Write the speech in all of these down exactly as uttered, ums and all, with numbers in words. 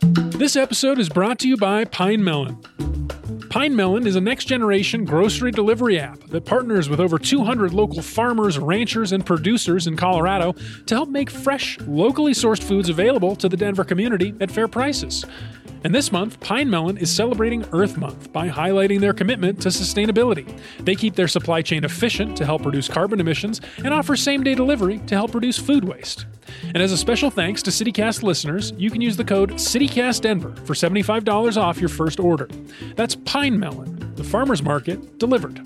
This episode is brought to you by Pine Melon. Pine Melon is a next-generation grocery delivery app that partners with over two hundred local farmers, ranchers, and producers in Colorado to help make fresh, locally sourced foods available to the Denver community at fair prices. And this month, Pine Melon is celebrating Earth Month by highlighting their commitment to sustainability. They keep their supply chain efficient to help reduce carbon emissions and offer same-day delivery to help reduce food waste. And as a special thanks to CityCast listeners, you can use the code CityCastDenver for seventy-five dollars off your first order. That's Pine Melon, the farmer's market delivered.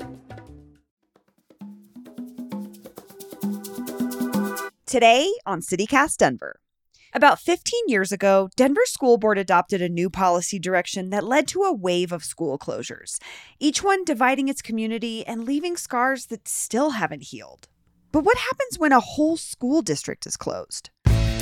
Today on CityCast Denver. About fifteen years ago, Denver School Board adopted a new policy direction that led to a wave of school closures, each one dividing its community and leaving scars that still haven't healed. But what happens when a whole school district is closed?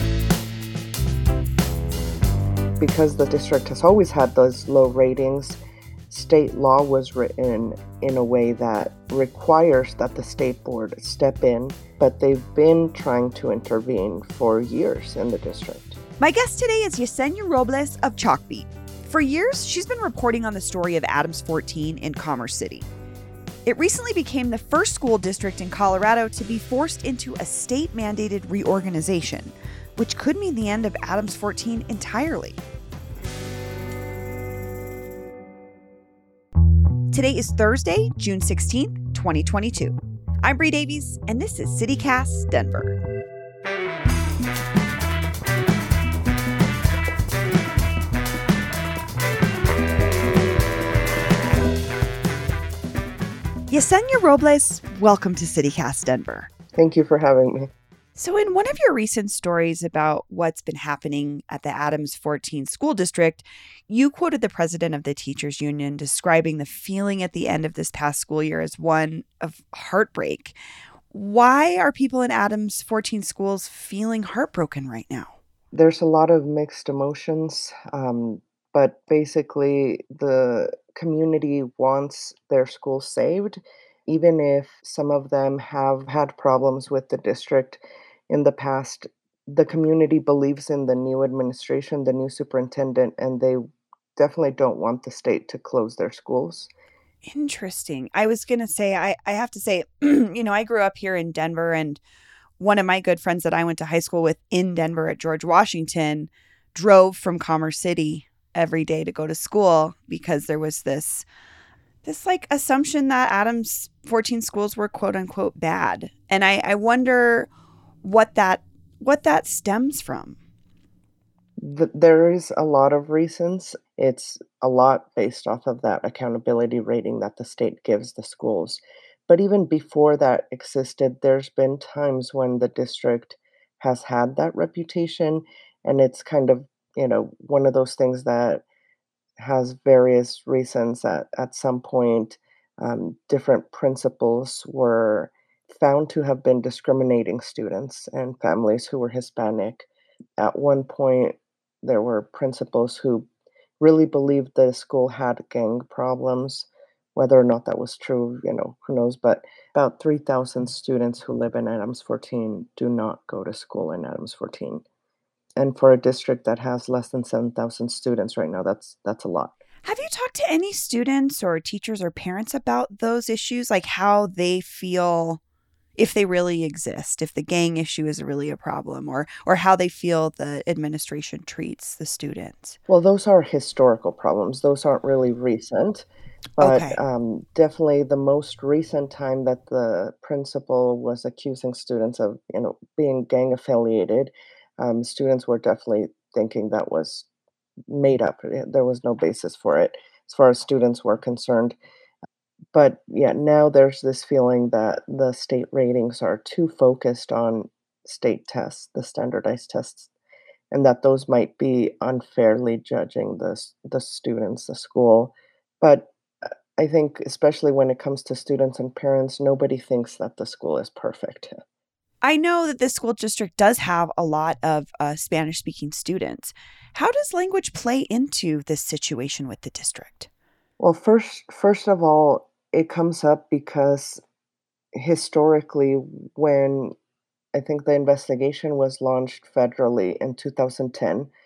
Because the district has always had those low ratings, state law was written in a way that requires that the state board step in, but they've been trying to intervene for years in the district. My guest today is Yesenia Robles of Chalkbeat. For years, she's been reporting on the story of Adams fourteen in Commerce City. It recently became the first school district in Colorado to be forced into a state-mandated reorganization, which could mean the end of Adams fourteen entirely. Today is Thursday, June sixteenth, twenty twenty-two. I'm Bree Davies, and this is CityCast Denver. Yesenia Robles, welcome to CityCast Denver. Thank you for having me. So in one of your recent stories about what's been happening at the Adams fourteen school district, you quoted the president of the teachers union describing the feeling at the end of this past school year as one of heartbreak. Why are people in Adams fourteen schools feeling heartbroken right now? There's a lot of mixed emotions, um, but basically the community wants their school saved, even if some of them have had problems with the district in the past. The community believes in the new administration, the new superintendent, and they definitely don't want the state to close their schools. Interesting. I was going to say, I, I have to say, you know, I grew up here in Denver, and one of my good friends that I went to high school with in Denver at George Washington drove from Commerce City every day to go to school because there was this, this like assumption that Adams fourteen schools were quote unquote bad. And I, I wonder what that, what that stems from. Th- There is a lot of reasons. It's a lot based off of that accountability rating that the state gives the schools. But even before that existed, there's been times when the district has had that reputation, and it's kind of, you know, one of those things that has various reasons that at some point um, different principals were found to have been discriminating students and families who were Hispanic. At one point, there were principals who really believed the school had gang problems. Whether or not that was true, you know, who knows? But about three thousand students who live in Adams fourteen do not go to school in Adams fourteen. And for a district that has less than seven thousand students right now, that's that's a lot. Have you talked to any students or teachers or parents about those issues, like how they feel, if they really exist, if the gang issue is really a problem, or or how they feel the administration treats the students? Well, those are historical problems. Those aren't really recent. But Okay. um, definitely the most recent time that the principal was accusing students of, you know, being gang affiliated, um, students were definitely thinking that was made up. Eh, There was no basis for it as far as students were concerned. But yeah, now there's this feeling that the state ratings are too focused on state tests, the standardized tests, and that those might be unfairly judging the s- the students, the school. But uh, I think, especially when it comes to students and parents, nobody thinks that the school is perfect. I know that this school district does have a lot of uh, Spanish-speaking students. How does language play into this situation with the district? Well, first, first of all, it comes up because historically, when I think the investigation was launched federally in two thousand ten,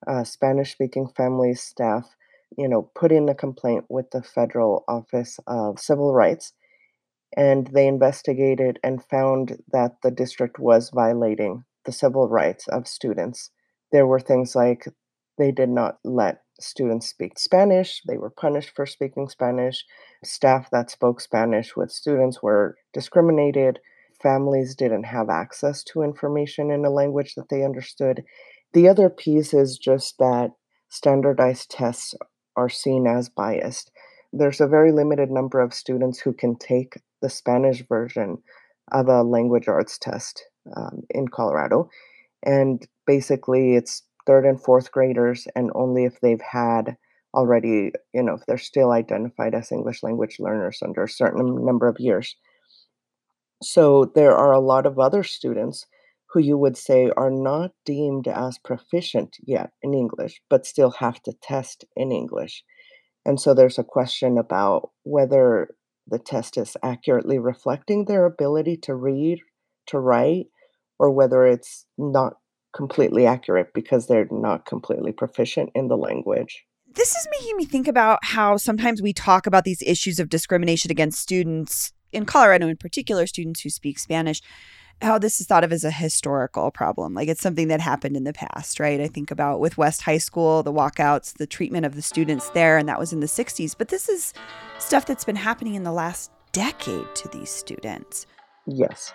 uh, Spanish-speaking families staff, you know, put in a complaint with the Federal Office of Civil Rights, and they investigated and found that the district was violating the civil rights of students. There were things like they did not let students speak Spanish, they were punished for speaking Spanish, staff that spoke Spanish with students were discriminated, families didn't have access to information in a language that they understood. The other piece is just that standardized tests are seen as biased. There's a very limited number of students who can take the Spanish version of a language arts test um, in Colorado. And basically, it's third and fourth graders, and only if they've had already, you know, if they're still identified as English language learners under a certain number of years. So there are a lot of other students who you would say are not deemed as proficient yet in English, but still have to test in English. And so there's a question about whether the test is accurately reflecting their ability to read, to write, or whether it's not completely accurate because they're not completely proficient in the language. This is making me think about how sometimes we talk about these issues of discrimination against students, in Colorado in particular, students who speak Spanish, how this is thought of as a historical problem. Like it's something that happened in the past, right? I think about with West High School, the walkouts, the treatment of the students there, and that was in the sixties. But this is stuff that's been happening in the last decade to these students. Yes.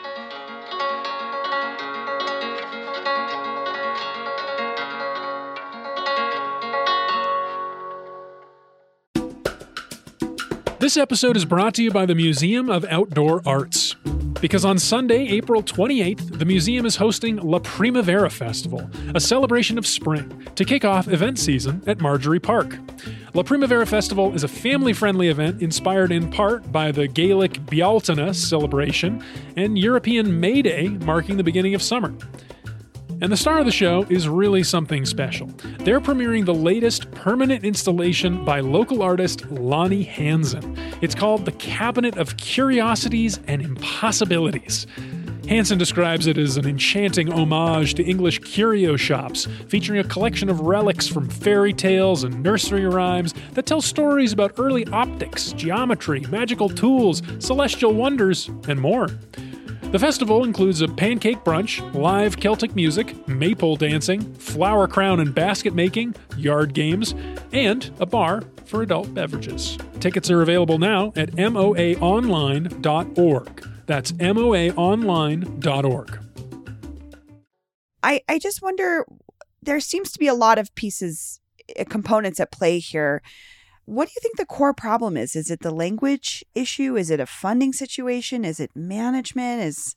This episode is brought to you by the Museum of Outdoor Arts. Because on Sunday, April twenty-eighth, the museum is hosting La Primavera Festival, a celebration of spring, to kick off event season at Marjorie Park. La Primavera Festival is a family-friendly event inspired in part by the Gaelic Bealtaine celebration and European May Day marking the beginning of summer. And the star of the show is really something special. They're premiering the latest permanent installation by local artist Lonnie Hansen. It's called The Cabinet of Curiosities and Impossibilities. Hansen describes it as an enchanting homage to English curio shops, featuring a collection of relics from fairy tales and nursery rhymes that tell stories about early optics, geometry, magical tools, celestial wonders, and more. The festival includes a pancake brunch, live Celtic music, maypole dancing, flower crown and basket making, yard games, and a bar for adult beverages. Tickets are available now at M O A online dot org. That's M O A online dot org. I, I just wonder, there seems to be a lot of pieces, uh, components at play here. What do you think the core problem is? Is it the language issue? Is it a funding situation? Is it management? Is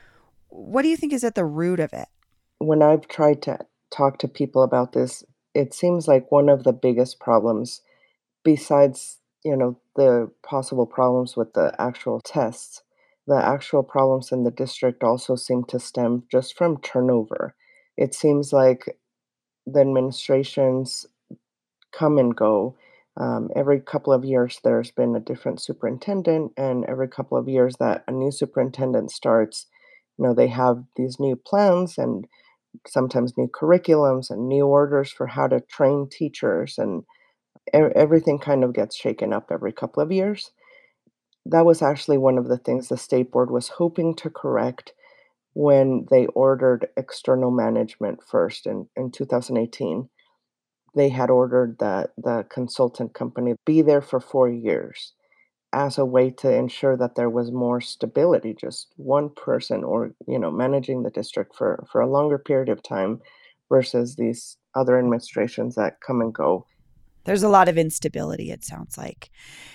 what do you think is at the root of it? When I've tried to talk to people about this, it seems like one of the biggest problems, besides, you know, the possible problems with the actual tests, the actual problems in the district also seem to stem just from turnover. It seems like the administrations come and go. Um, every couple of years, there's been a different superintendent, and every couple of years that a new superintendent starts, you know, they have these new plans and sometimes new curriculums and new orders for how to train teachers, and e- everything kind of gets shaken up every couple of years. That was actually one of the things the state board was hoping to correct when they ordered external management first in, in two thousand eighteen. They had ordered that the consultant company be there for four years as a way to ensure that there was more stability, just one person or, you know, managing the district for, for a longer period of time versus these other administrations that come and go. There's a lot of instability, it sounds like.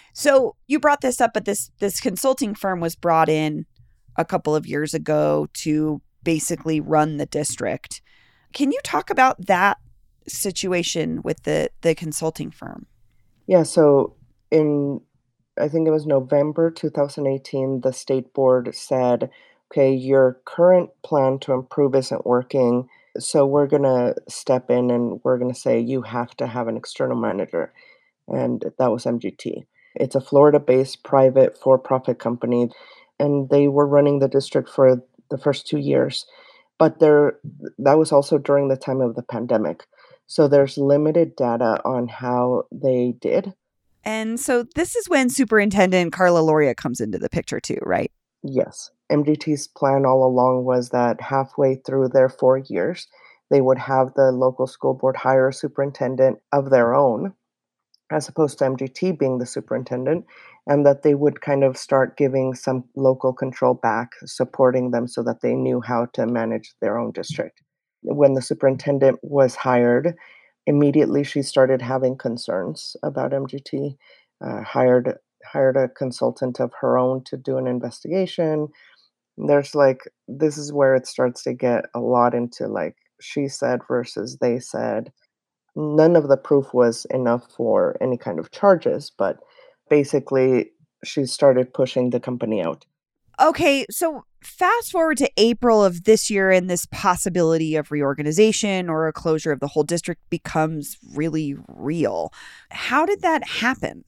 So you brought this up, but this this consulting firm was brought in a couple of years ago to basically run the district. Can you talk about that situation with the the consulting firm? Yeah, so in I think it was November two thousand eighteen, the state board said, okay, your current plan to improve isn't working, so we're going to step in and we're going to say you have to have an external manager. And that was M G T. It's a Florida-based private for-profit company, and they were running the district for the first two years. But there, that was also during the time of the pandemic. So there's limited data on how they did. And so this is when Superintendent Carla Lauria comes into the picture too, right? Yes. M G T's plan all along was that halfway through their four years, they would have the local school board hire a superintendent of their own, as opposed to M G T being the superintendent, and that they would kind of start giving some local control back, supporting them so that they knew how to manage their own district. When the superintendent was hired, immediately she started having concerns about M G T, uh, hired hired a consultant of her own to do an investigation. There's like this is where it starts to get a lot into like she said versus they said. None of the proof was enough for any kind of charges, but basically she started pushing the company out. Okay, so fast forward to April of this year, and this possibility of reorganization or a closure of the whole district becomes really real. How did that happen?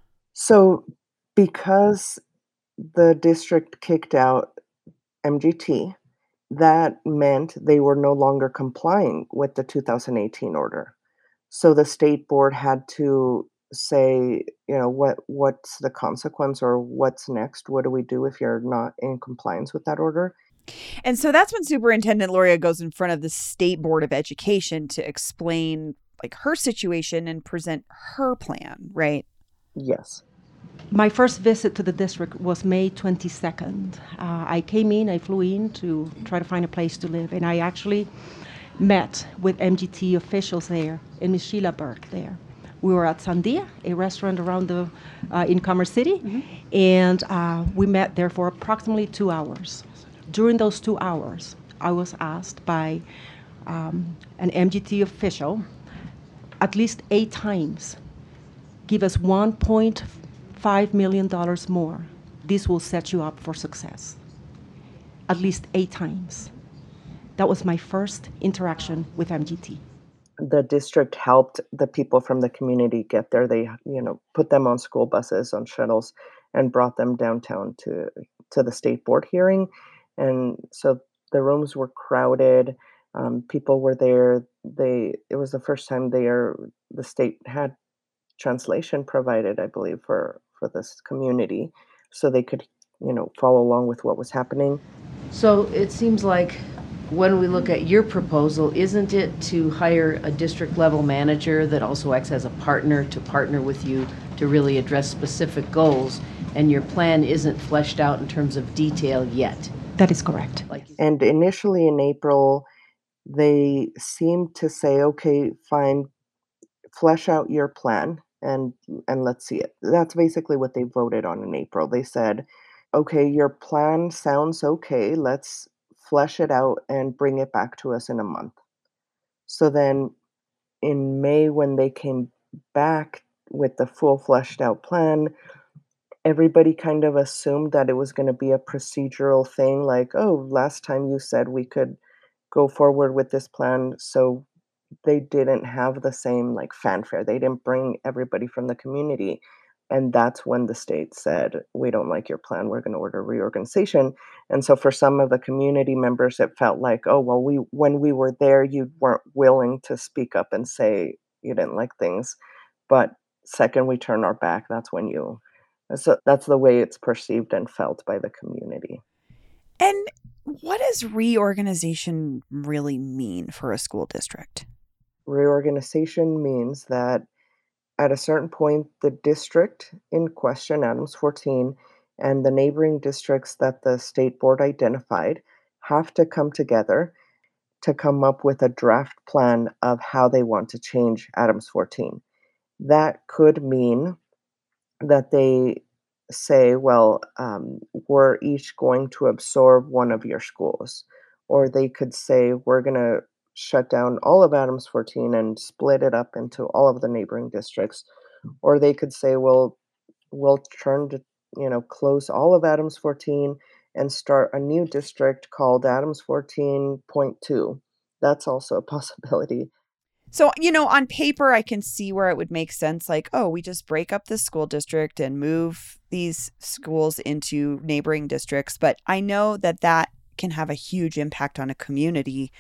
So, because the district kicked out M G T, that meant they were no longer complying with the two thousand eighteen order. So the state board had to say, you know, what what's the consequence or what's next? What do we do if you're not in compliance with that order? And so that's when Superintendent Lauria goes in front of the State Board of Education to explain like her situation and present her plan, right? Yes. My first visit to the district was May twenty-second. Uh, I came in, I flew in to try to find a place to live, and I actually met with M G T officials there and Miz Sheila Burke there. We were at Sandia, a restaurant around the uh, in Commerce City, mm-hmm. and uh, we met there for approximately two hours. During those two hours, I was asked by um, an M G T official at least eight times, give us one point five million dollars more. This will set you up for success. At least eight times. That was my first interaction with M G T. The district helped the people from the community get there. They, you know, put them on school buses, on shuttles, and brought them downtown to to the state board hearing. And so the rooms were crowded. Um, people were there. They it was the first time they are the state had translation provided, I believe, for for this community, so they could, you know, follow along with what was happening. So it seems like when we look at your proposal, isn't it to hire a district level manager that also acts as a partner to partner with you to really address specific goals, and your plan isn't fleshed out in terms of detail yet? That is correct. Like, and initially in April, they seemed to say, okay, fine, flesh out your plan and and let's see it. That's basically what they voted on in April. They said, okay, your plan sounds okay. Let's flesh it out and bring it back to us in a month. So then in May, when they came back with the full fleshed out plan, everybody kind of assumed that it was going to be a procedural thing like, oh, last time you said we could go forward with this plan. So they didn't have the same like fanfare. They didn't bring everybody from the community. And that's when the state said, we don't like your plan. We're going to order reorganization. And so for some of the community members, it felt like, oh, well, we when we were there, you weren't willing to speak up and say you didn't like things. But second we turn our back, that's when you, so that's the way it's perceived and felt by the community. And what does reorganization really mean for a school district? Reorganization means that at a certain point, the district in question, Adams fourteen, and the neighboring districts that the state board identified have to come together to come up with a draft plan of how they want to change Adams fourteen. That could mean that they say, well, um, we're each going to absorb one of your schools. Or they could say, we're going to shut down all of Adams fourteen and split it up into all of the neighboring districts. Or they could say, well, we'll turn to, you know, close all of Adams fourteen and start a new district called Adams fourteen point two. That's also a possibility. So, you know, on paper, I can see where it would make sense. Like, oh, we just break up the school district and move these schools into neighboring districts. But I know that that can have a huge impact on a community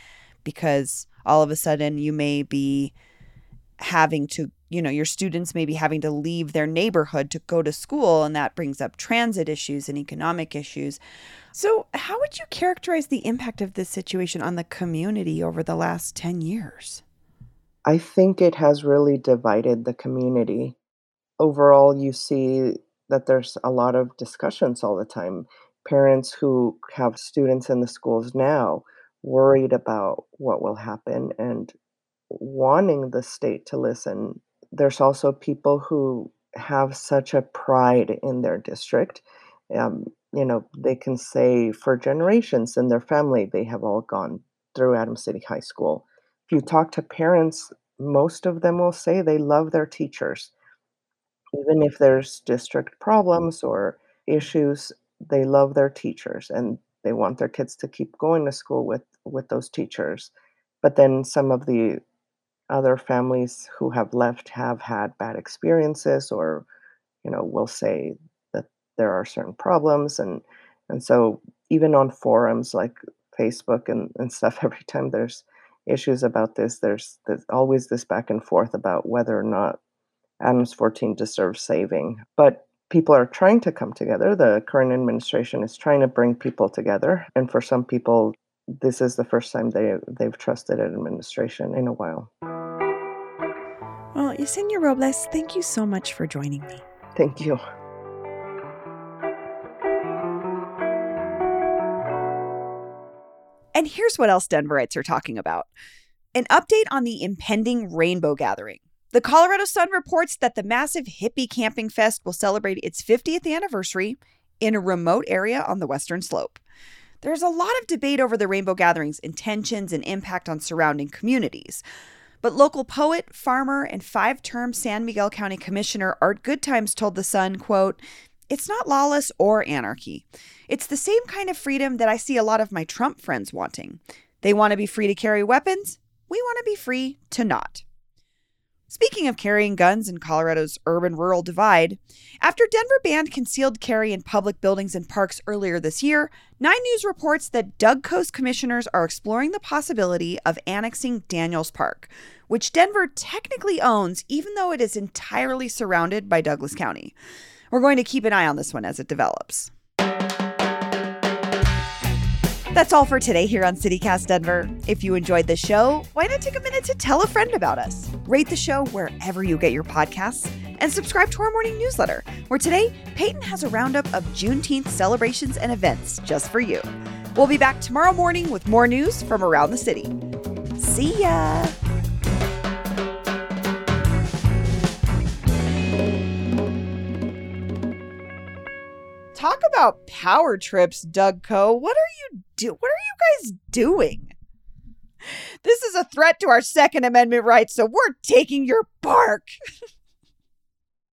because all of a sudden you may be having to, you know, your students may be having to leave their neighborhood to go to school, and that brings up transit issues and economic issues. So how would you characterize the impact of this situation on the community over the last ten years? I think it has really divided the community. Overall, you see that there's a lot of discussions all the time. Parents who have students in the schools now worried about what will happen and wanting the state to listen. There's also people who have such a pride in their district. Um, you know, they can say for generations in their family, they have all gone through Adams City High School. If you talk to parents, most of them will say they love their teachers. Even if there's district problems or issues, they love their teachers and they want their kids to keep going to school with, with those teachers. But then some of the other families who have left have had bad experiences, or, you know, will say that there are certain problems. And, and so even on forums like Facebook and, and stuff, every time there's issues about this, there's, there's always this back and forth about whether or not Adams fourteen deserves saving. But people are trying to come together. The current administration is trying to bring people together. And for some people, this is the first time they, they've trusted an administration in a while. Well, Yesenia Robles, thank you so much for joining me. Thank you. And here's what else Denverites are talking about. An update on the impending Rainbow Gathering. The Colorado Sun reports that the massive hippie camping fest will celebrate its fiftieth anniversary in a remote area on the Western Slope. There's a lot of debate over the Rainbow Gathering's intentions and impact on surrounding communities. But local poet, farmer, and five-term San Miguel County Commissioner Art Goodtimes told The Sun, quote, "It's not lawless or anarchy. It's the same kind of freedom that I see a lot of my Trump friends wanting. They want to be free to carry weapons. We want to be free to not." Speaking of carrying guns in Colorado's urban-rural divide, after Denver banned concealed carry in public buildings and parks earlier this year, Nine News reports that Doug Coast commissioners are exploring the possibility of annexing Daniels Park, which Denver technically owns, even though it is entirely surrounded by Douglas County. We're going to keep an eye on this one as it develops. That's all for today here on CityCast Denver. If you enjoyed the show, why not take a minute to tell a friend about us? Rate the show wherever you get your podcasts and subscribe to our morning newsletter, where today Peyton has a roundup of Juneteenth celebrations and events just for you. We'll be back tomorrow morning with more news from around the city. See ya! Talk about power trips, Doug Co. What are you do? What are you guys doing? This is a threat to our Second Amendment rights, so we're taking your park.